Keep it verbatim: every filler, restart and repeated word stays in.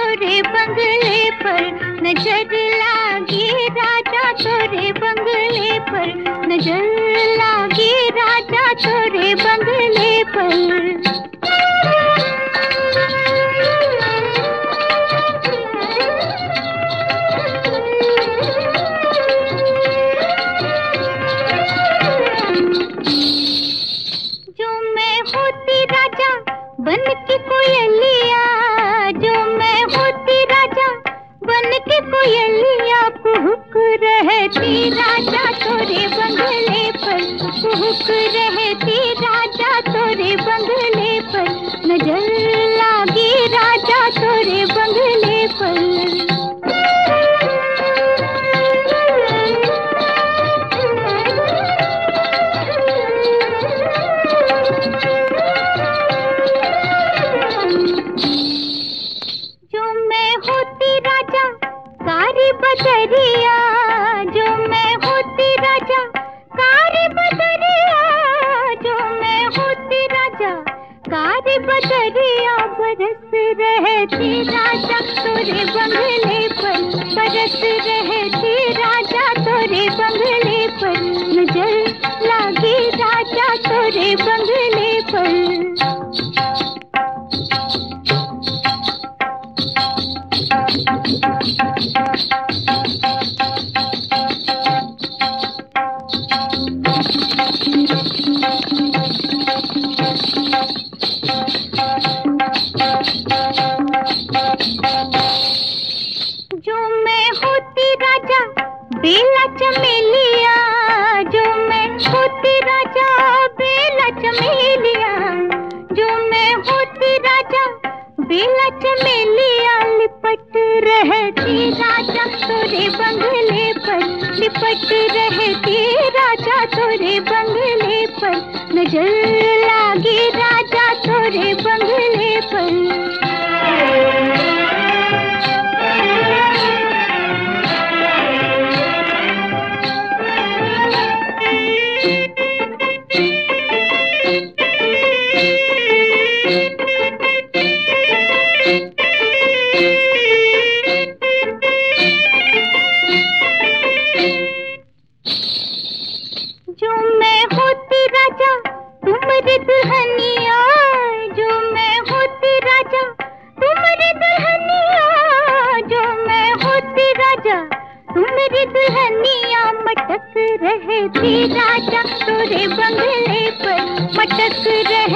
तोरे बंगले पर, नजर लागी राजा तोरे बंगले पर, नजर लागी राजा तोरे बंगले पर। बन के कोयलिया, जो मैं होती राजा बन के कोयलिया, कुहुक रहती राजा तोरे बंगले पर, कुहुक रहती राजा तोरे बंगले पर, नजर लागी राजा तोरे बंगले पर। बदरिया, जो मैं होती राजा कारी बदरिया, जो मैं होती राजा कारी बदरिया, बरस रहती राजा तोरे बंगले पर, बरस रहती राजा तोरे बंगले पर, नजर लागी राजा तोरे बंगले पर। जो मैं होती राजा बेला चमेलिया, जो मैं होती राजा बेला चमेलिया, जो मैं होती राजा बेला चमेलिया, लिपट रहती राजा तोरे बंगले पर, लिपट रहती राजा तोरे बंगले पर, नजर लागी राजा तोरे बंगले पर। जो मैं होती राजा तुम्हारी दुल्हनिया, जो मैं होती राजा तुम्हारी दुल्हनिया, जो मैं होती राजा तुम्हारी दुल्हनिया, मटक रहती राजा तोरे बंगले पर, मटक रह